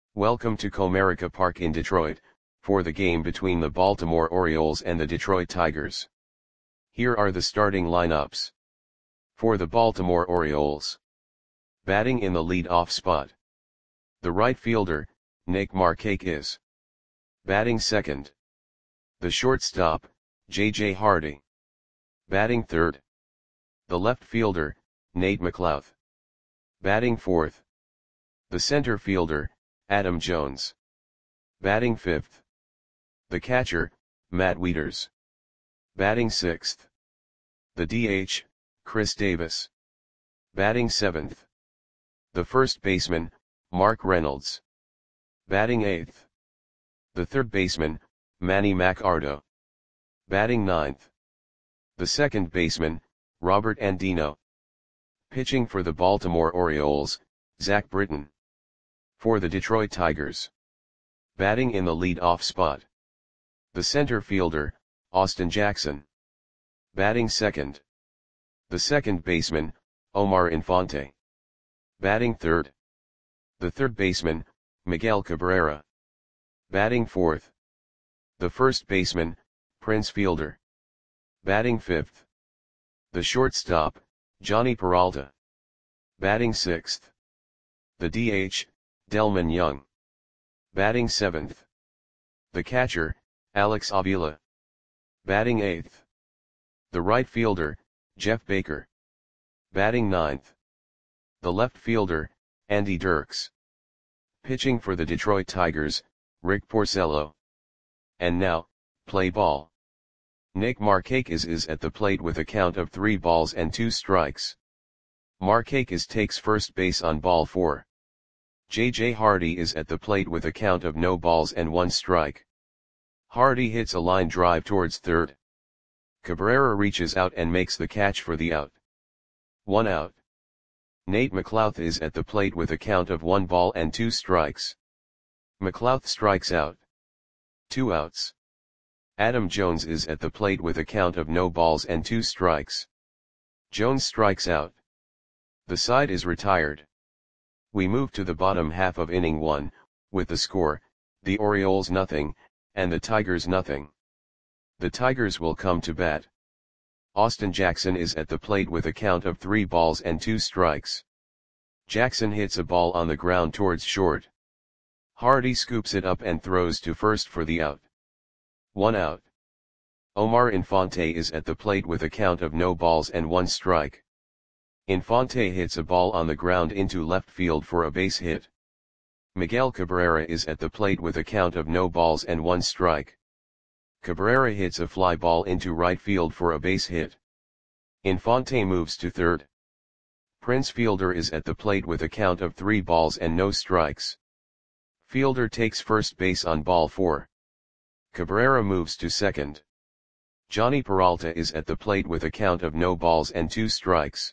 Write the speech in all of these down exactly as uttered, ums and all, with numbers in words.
Welcome to Comerica Park in Detroit, for the game between the Baltimore Orioles and the Detroit Tigers. Here are the starting lineups. For the Baltimore Orioles. Batting in the lead-off spot. The right fielder, Nick Markakis. Batting second. The shortstop, J J Hardy. Batting third. The left fielder, Nate McLouth. Batting fourth. The center fielder, Adam Jones. Batting fifth. The catcher, Matt Wieters. Batting sixth. The D H, Chris Davis. Batting seventh. The first baseman, Mark Reynolds. Batting eighth. The third baseman, Manny Machado. Batting ninth. The second baseman, Robert Andino. Pitching for the Baltimore Orioles, Zach Britton. For the Detroit Tigers. Batting in the lead-off spot. The center fielder, Austin Jackson. Batting second. The second baseman, Omar Infante. Batting third. The third baseman, Miguel Cabrera. Batting fourth. The first baseman, Prince Fielder. Batting fifth. The shortstop, Johnny Peralta. Batting sixth. The D H, Delmon Young. Batting seventh. The catcher, Alex Avila. Batting eighth. The right fielder, Jeff Baker. Batting ninth. The left fielder, Andy Dirks. Pitching for the Detroit Tigers, Rick Porcello. And now, play ball. Nick Markakis is at the plate with a count of three balls and two strikes. Markakis takes first base on ball four. J J Hardy is at the plate with a count of no balls and one strike. Hardy hits a line drive towards third. Cabrera reaches out and makes the catch for the out. One out. Nate McLouth is at the plate with a count of one ball and two strikes. McLouth strikes out. Two outs. Adam Jones is at the plate with a count of no balls and two strikes. Jones strikes out. The side is retired. We move to the bottom half of inning one, with the score, the Orioles nothing, and the Tigers nothing. The Tigers will come to bat. Austin Jackson is at the plate with a count of three balls and two strikes. Jackson hits a ball on the ground towards short. Hardy scoops it up and throws to first for the out. One out. Omar Infante is at the plate with a count of no balls and one strike. Infante hits a ball on the ground into left field for a base hit. Miguel Cabrera is at the plate with a count of no balls and one strike. Cabrera hits a fly ball into right field for a base hit. Infante moves to third. Prince Fielder is at the plate with a count of three balls and no strikes. Fielder takes first base on ball four. Cabrera moves to second. Johnny Peralta is at the plate with a count of no balls and two strikes.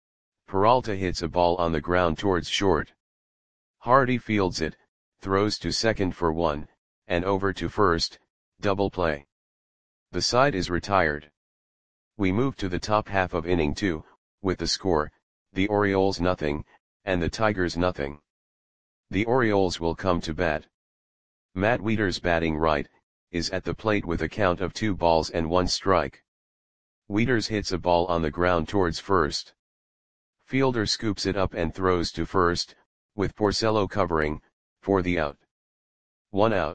Peralta hits a ball on the ground towards short. Hardy fields it, throws to second for one, and over to first, double play. The side is retired. We move to the top half of inning two, with the score, the Orioles nothing, and the Tigers nothing. The Orioles will come to bat. Matt Wieters batting right, is at the plate with a count of two balls and one strike. Wieters hits a ball on the ground towards first. Fielder scoops it up and throws to first, with Porcello covering, for the out. One out.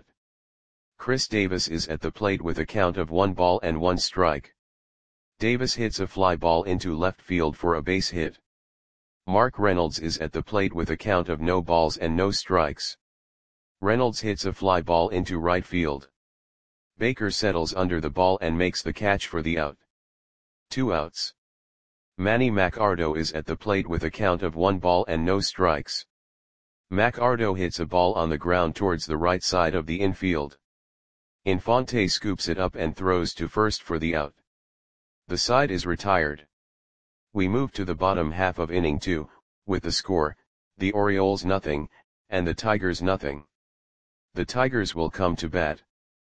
Chris Davis is at the plate with a count of one ball and one strike. Davis hits a fly ball into left field for a base hit. Mark Reynolds is at the plate with a count of no balls and no strikes. Reynolds hits a fly ball into right field. Baker settles under the ball and makes the catch for the out. Two outs. Manny Machado is at the plate with a count of one ball and no strikes. Machado hits a ball on the ground towards the right side of the infield. Infante scoops it up and throws to first for the out. The side is retired. We move to the bottom half of inning two, with the score, the Orioles nothing, and the Tigers nothing. The Tigers will come to bat.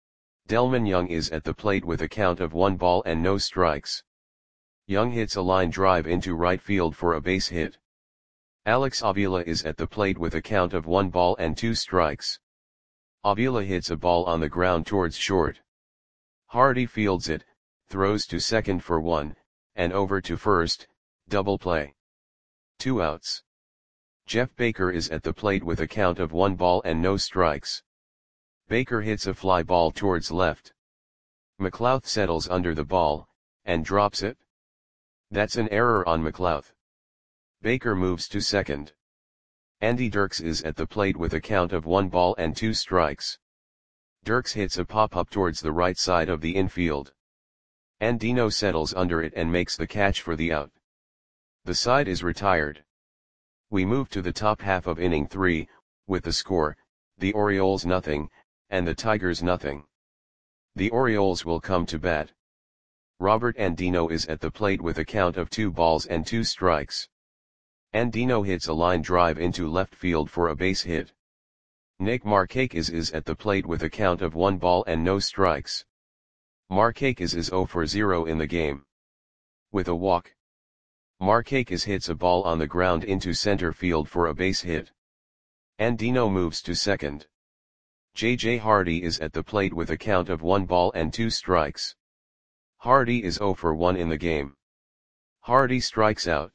Delmon Young is at the plate with a count of one ball and no strikes. Young hits a line drive into right field for a base hit. Alex Avila is at the plate with a count of one ball and two strikes. Avila hits a ball on the ground towards short. Hardy fields it, throws to second for one, and over to first, double play. Two outs. Jeff Baker is at the plate with a count of one ball and no strikes. Baker hits a fly ball towards left. McLouth settles under the ball, and drops it. That's an error on McLouth. Baker moves to second. Andy Dirks is at the plate with a count of one ball and two strikes. Dirks hits a pop-up towards the right side of the infield. Andino settles under it and makes the catch for the out. The side is retired. We move to the top half of inning three, with the score, the Orioles nothing, and the Tigers nothing. The Orioles will come to bat. Robert Andino is at the plate with a count of two balls and two strikes. Andino hits a line drive into left field for a base hit. Nick Markakis is at the plate with a count of one ball and no strikes. Markakis is zero for zero in the game. With a walk. Markakis hits a ball on the ground into center field for a base hit. Andino moves to second. J J Hardy is at the plate with a count of one ball and two strikes. Hardy is zero for one in the game. Hardy strikes out.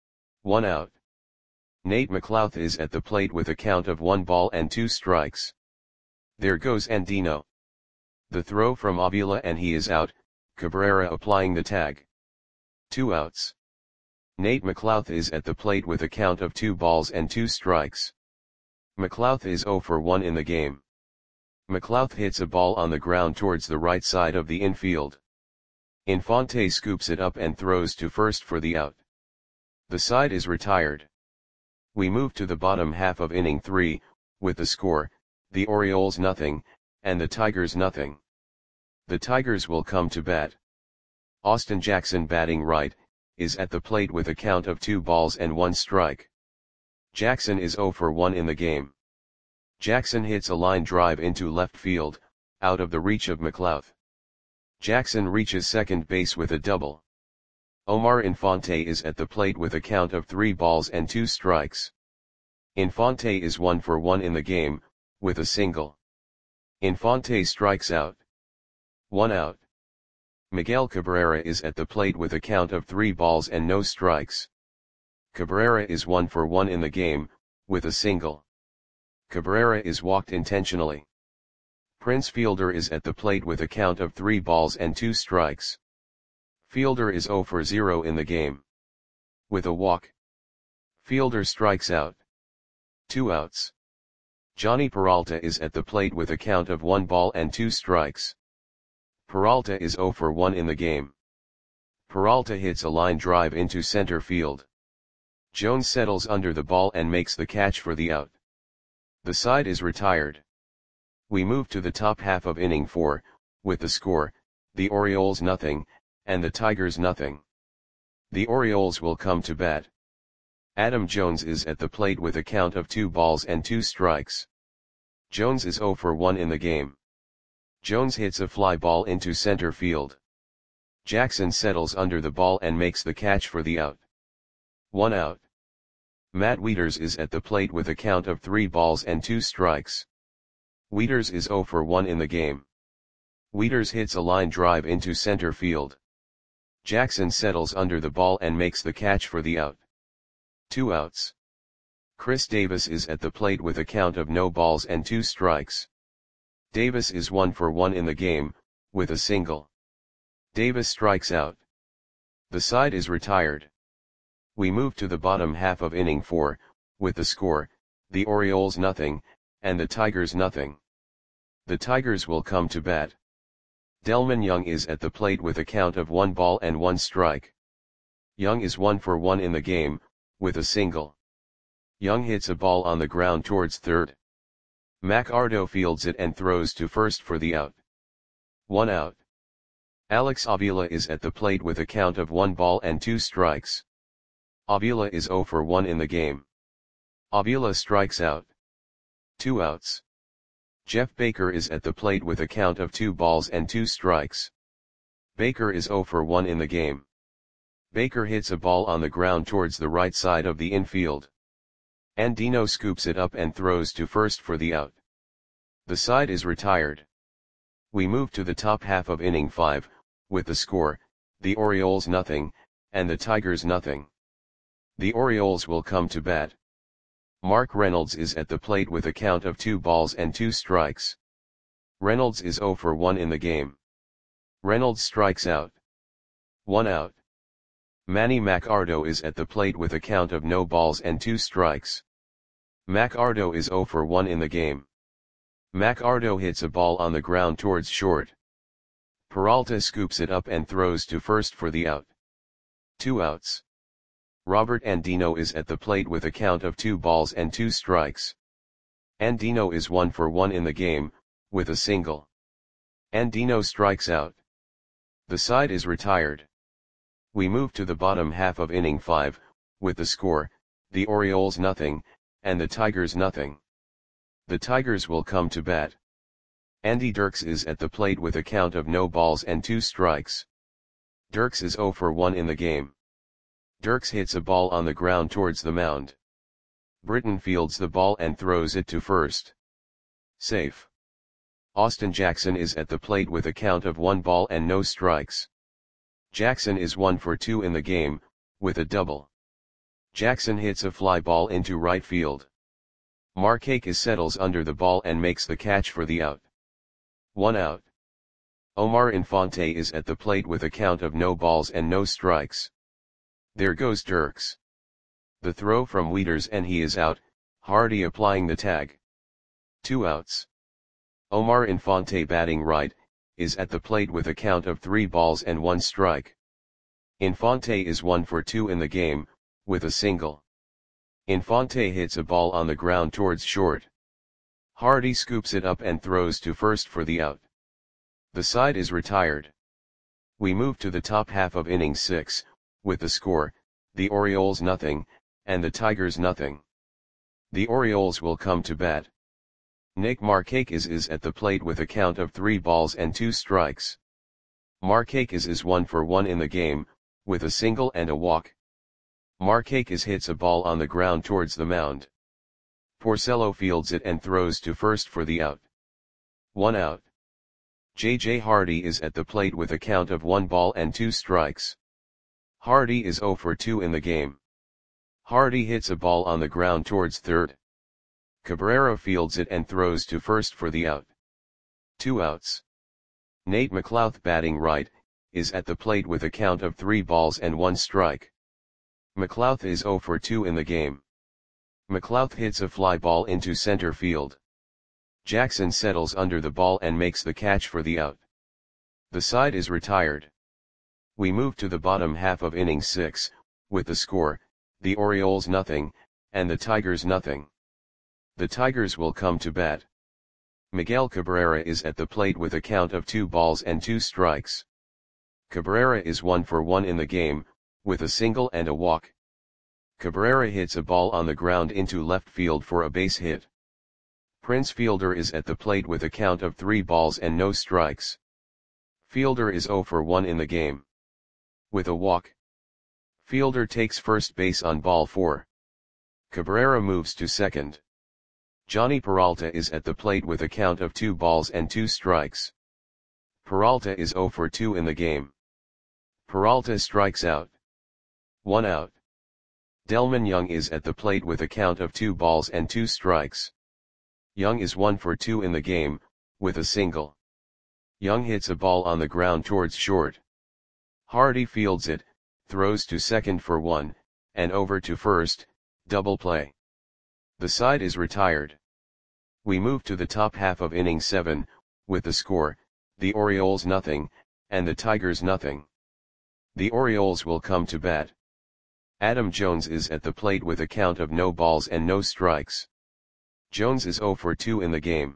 One out. Nate McLouth is at the plate with a count of one ball and two strikes. There goes Andino. The throw from Avila and he is out, Cabrera applying the tag. Two outs. Nate McLouth is at the plate with a count of two balls and two strikes. McLouth is zero for one in the game. McLouth hits a ball on the ground towards the right side of the infield. Infante scoops it up and throws to first for the out. The side is retired. We move to the bottom half of inning three, with the score, the Orioles nothing, and the Tigers nothing. The Tigers will come to bat. Austin Jackson batting right, is at the plate with a count of two balls and one strike. Jackson is zero for one in the game. Jackson hits a line drive into left field, out of the reach of McLouth. Jackson reaches second base with a double. Omar Infante is at the plate with a count of three balls and two strikes. Infante is one for one in the game, with a single. Infante strikes out. One out. Miguel Cabrera is at the plate with a count of three balls and no strikes. Cabrera is one for one in the game, with a single. Cabrera is walked intentionally. Prince Fielder is at the plate with a count of three balls and two strikes. Fielder is zero for zero in the game. With a walk. Fielder strikes out. Two outs. Johnny Peralta is at the plate with a count of one ball and two strikes. Peralta is zero for one in the game. Peralta hits a line drive into center field. Jones settles under the ball and makes the catch for the out. The side is retired. We move to the top half of inning four, with the score, the Orioles nothing, and the Tigers nothing. The Orioles will come to bat. Adam Jones is at the plate with a count of two balls and two strikes. Jones is zero for one in the game. Jones hits a fly ball into center field. Jackson settles under the ball and makes the catch for the out. One out. Matt Wieters is at the plate with a count of three balls and two strikes. Wieters is zero for one in the game. Wieters hits a line drive into center field. Jackson settles under the ball and makes the catch for the out. Two outs. Chris Davis is at the plate with a count of no balls and two strikes. Davis is one for one in the game, with a single. Davis strikes out. The side is retired. We move to the bottom half of inning four, with the score, the Orioles nothing, and the Tigers nothing. The Tigers will come to bat. Delmon Young is at the plate with a count of one ball and one strike. Young is one for one in the game, with a single. Young hits a ball on the ground towards third. Mac Ardo fields it and throws to first for the out. One out. Alex Avila is at the plate with a count of one ball and two strikes. Avila is zero for one in the game. Avila strikes out. Two outs. Jeff Baker is at the plate with a count of two balls and two strikes. Baker is zero for one in the game. Baker hits a ball on the ground towards the right side of the infield. Andino scoops it up and throws to first for the out. The side is retired. We move to the top half of inning five, with the score, the Orioles nothing, and the Tigers nothing. The Orioles will come to bat. Mark Reynolds is at the plate with a count of two balls and two strikes. Reynolds is oh for one in the game. Reynolds strikes out. One out. Manny Machado is at the plate with a count of no balls and two strikes. Machado is oh for one in the game. Machado hits a ball on the ground towards short. Peralta scoops it up and throws to first for the out. Two outs. Robert Andino is at the plate with a count of two balls and two strikes. Andino is one for one in the game, with a single. Andino strikes out. The side is retired. We move to the bottom half of inning five, with the score, the Orioles nothing, and the Tigers nothing. The Tigers will come to bat. Andy Dirks is at the plate with a count of no balls and two strikes. Dirks is oh for one in the game. Dirks hits a ball on the ground towards the mound. Britton fields the ball and throws it to first. Safe. Austin Jackson is at the plate with a count of one ball and no strikes. Jackson is one for two in the game, with a double. Jackson hits a fly ball into right field. Markakis settles under the ball and makes the catch for the out. One out. Omar Infante is at the plate with a count of no balls and no strikes. There goes Dirks. The throw from Wieters and he is out, Hardy applying the tag. Two outs. Omar Infante batting right, is at the plate with a count of three balls and one strike. Infante is one for two in the game, with a single. Infante hits a ball on the ground towards short. Hardy scoops it up and throws to first for the out. The side is retired. We move to the top half of inning six, with the score, the Orioles nothing, and the Tigers nothing. The Orioles will come to bat. Nick Markakis is at the plate with a count of three balls and two strikes. Markakis is one for one in the game, with a single and a walk. Markakis hits a ball on the ground towards the mound. Porcello fields it and throws to first for the out. One out. J J Hardy is at the plate with a count of one ball and two strikes. Hardy is oh for two in the game. Hardy hits a ball on the ground towards third. Cabrera fields it and throws to first for the out. Two outs. Nate McLouth batting right, is at the plate with a count of three balls and one strike. McLouth is oh for two in the game. McLouth hits a fly ball into center field. Jackson settles under the ball and makes the catch for the out. The side is retired. We move to the bottom half of inning six, with the score, the Orioles nothing, and the Tigers nothing. The Tigers will come to bat. Miguel Cabrera is at the plate with a count of two balls and two strikes. Cabrera is one for one in the game, with a single and a walk. Cabrera hits a ball on the ground into left field for a base hit. Prince Fielder is at the plate with a count of three balls and no strikes. Fielder is oh for one in the game. With a walk. Fielder takes first base on ball four. Cabrera moves to second. Johnny Peralta is at the plate with a count of two balls and two strikes. Peralta is oh for two in the game. Peralta strikes out. One out. Delman Young is at the plate with a count of two balls and two strikes. Young is one for two in the game, with a single. Young hits a ball on the ground towards short. Hardy fields it, throws to second for one, and over to first, double play. The side is retired. We move to the top half of inning seven, with the score, the Orioles nothing, and the Tigers nothing. The Orioles will come to bat. Adam Jones is at the plate with a count of no balls and no strikes. Jones is oh for two in the game.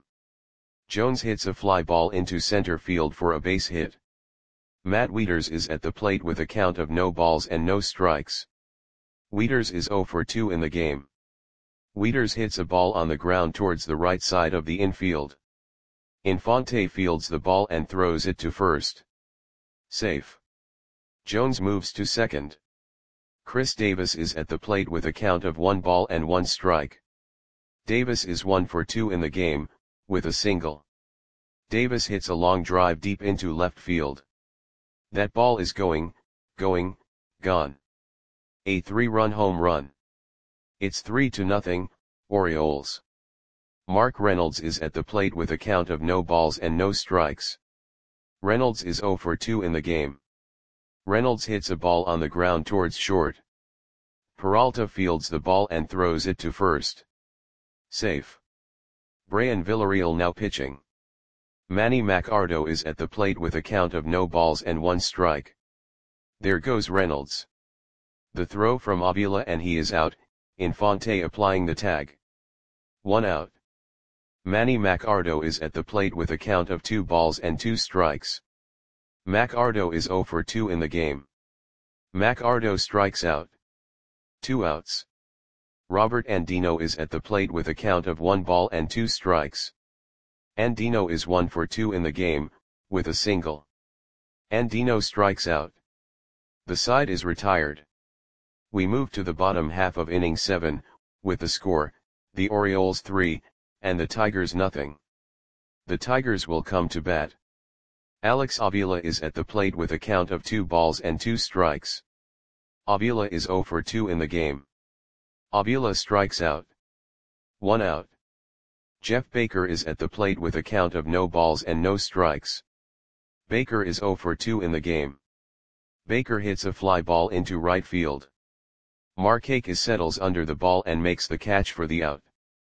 Jones hits a fly ball into center field for a base hit. Matt Wieters is at the plate with a count of no balls and no strikes. Wieters is oh for two in the game. Wieters hits a ball on the ground towards the right side of the infield. Infante fields the ball and throws it to first. Safe. Jones moves to second. Chris Davis is at the plate with a count of one ball and one strike. Davis is one for two in the game, with a single. Davis hits a long drive deep into left field. That ball is going, going, gone. A three-run home run. It's three to nothing, Orioles. Mark Reynolds is at the plate with a count of no balls and no strikes. Reynolds is zero for two in the game. Reynolds hits a ball on the ground towards short. Peralta fields the ball and throws it to first. Safe. Brian Villarreal now pitching. Manny Machado is at the plate with a count of no balls and one strike. There goes Reynolds. The throw from Avila and he is out, Infante applying the tag. One out. Manny Machado is at the plate with a count of two balls and two strikes. Machado is zero for two in the game. Machado strikes out. Two outs. Robert Andino is at the plate with a count of one ball and two strikes. Andino is one for two in the game, with a single. Andino strikes out. The side is retired. We move to the bottom half of inning seven, with the score, the Orioles three, and the Tigers nothing. The Tigers will come to bat. Alex Avila is at the plate with a count of two balls and two strikes. Avila is zero for two in the game. Avila strikes out. One out. Jeff Baker is at the plate with a count of no balls and no strikes. Baker is zero for two in the game. Baker hits a fly ball into right field. Markakis settles under the ball and makes the catch for the out.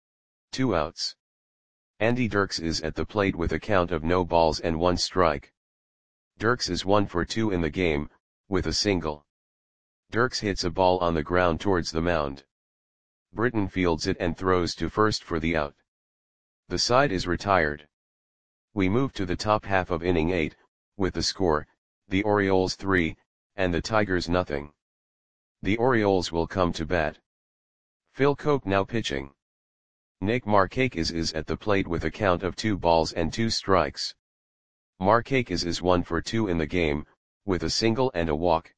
Two outs. Andy Dirks is at the plate with a count of no balls and one strike. Dirks is one for two in the game, with a single. Dirks hits a ball on the ground towards the mound. Britton fields it and throws to first for the out. The side is retired. We move to the top half of inning eight, with the score, the Orioles three, and the Tigers nothing. The Orioles will come to bat. Phil Cope now pitching. Nick Markakis is at the plate with a count of two balls and two strikes. Markakis is one for two in the game, with a single and a walk.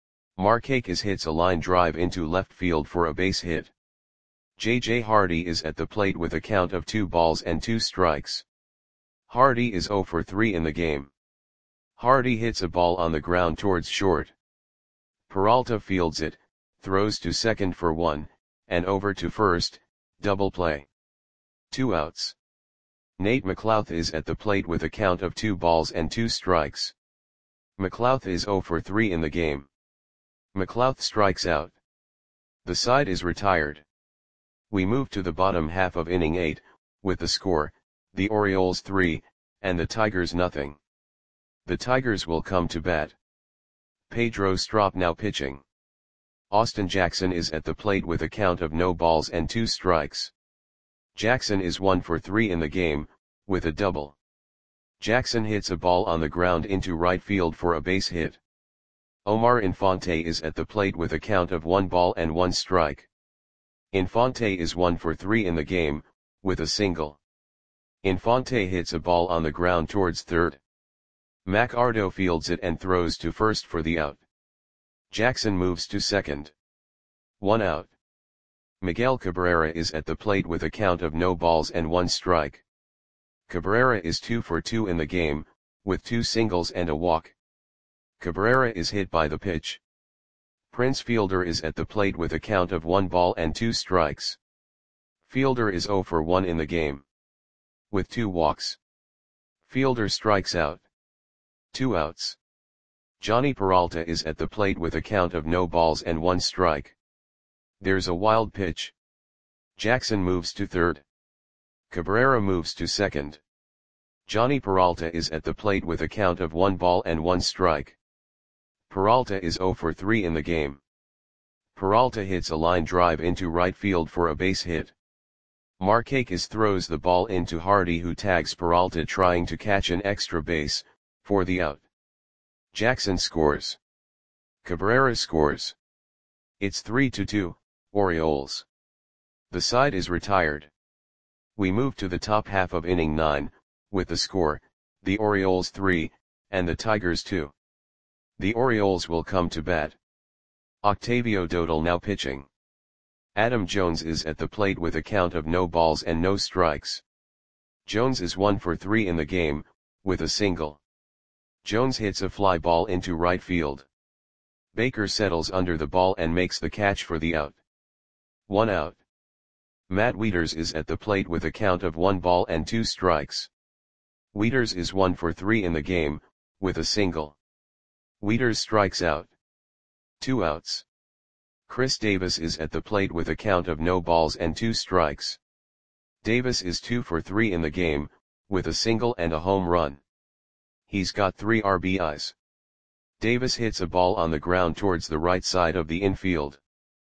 Markakis hits a line drive into left field for a base hit. J J Hardy is at the plate with a count of two balls and two strikes. Hardy is zero for three in the game. Hardy hits a ball on the ground towards short. Peralta fields it, throws to second for one, and over to first, double play. Two outs. Nate McLouth is at the plate with a count of two balls and two strikes. McLouth is zero for three in the game. McLouth strikes out. The side is retired. We move to the bottom half of inning eight, with the score, the Orioles three, and the Tigers nothing. The Tigers will come to bat. Pedro Strop now pitching. Austin Jackson is at the plate with a count of no balls and two strikes. Jackson is one for three in the game, with a double. Jackson hits a ball on the ground into right field for a base hit. Omar Infante is at the plate with a count of one ball and one strike. Infante is one for three in the game, with a single. Infante hits a ball on the ground towards third. Machado fields it and throws to first for the out. Jackson moves to second. One out. Miguel Cabrera is at the plate with a count of no balls and one strike. Cabrera is two for two in the game, with two singles and a walk. Cabrera is hit by the pitch. Prince Fielder is at the plate with a count of one ball and two strikes. Fielder is zero for one in the game, with two walks. Fielder strikes out. Two outs. Johnny Peralta is at the plate with a count of no balls and one strike. There's a wild pitch. Jackson moves to third. Cabrera moves to second. Johnny Peralta is at the plate with a count of one ball and one strike. Peralta is zero for three in the game. Peralta hits a line drive into right field for a base hit. Markakis throws the ball into Hardy, who tags Peralta trying to catch an extra base, for the out. Jackson scores. Cabrera scores. It's three to two, Orioles. The side is retired. We move to the top half of inning nine, with the score, the Orioles three, and the Tigers two. The Orioles will come to bat. Octavio Dotel now pitching. Adam Jones is at the plate with a count of no balls and no strikes. Jones is one for three in the game, with a single. Jones hits a fly ball into right field. Baker settles under the ball and makes the catch for the out. One out. Matt Wieters is at the plate with a count of one ball and two strikes. Wieters is one for three in the game, with a single. Wieters strikes out. Two outs. Chris Davis is at the plate with a count of no balls and two strikes. Davis is two for three in the game, with a single and a home run. He's got three R B Is. Davis hits a ball on the ground towards the right side of the infield.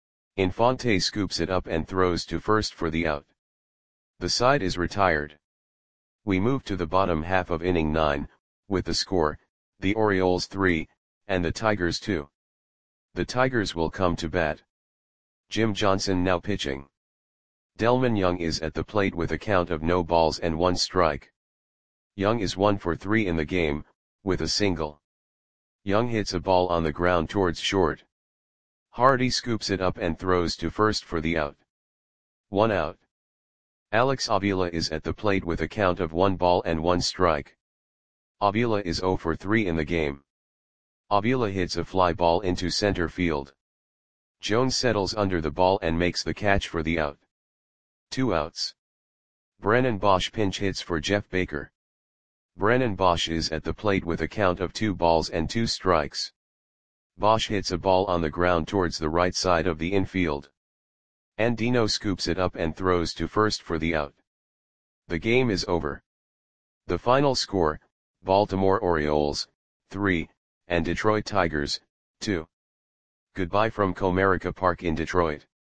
Infante scoops it up and throws to first for the out. The side is retired. We move to the bottom half of inning nine, with the score, the Orioles three, and the Tigers two. The Tigers will come to bat. Jim Johnson now pitching. Delmon Young is at the plate with a count of no balls and one strike. Young is one for three in the game, with a single. Young hits a ball on the ground towards short. Hardy scoops it up and throws to first for the out. One out. Alex Avila is at the plate with a count of one ball and one strike. Avila is zero for three in the game. Avila hits a fly ball into center field. Jones settles under the ball and makes the catch for the out. Two outs. Brennan Bosch pinch hits for Jeff Baker. Brennan Bosch is at the plate with a count of two balls and two strikes. Bosch hits a ball on the ground towards the right side of the infield. Andino scoops it up and throws to first for the out. The game is over. The final score, Baltimore Orioles, three, and Detroit Tigers, two. Goodbye from Comerica Park in Detroit.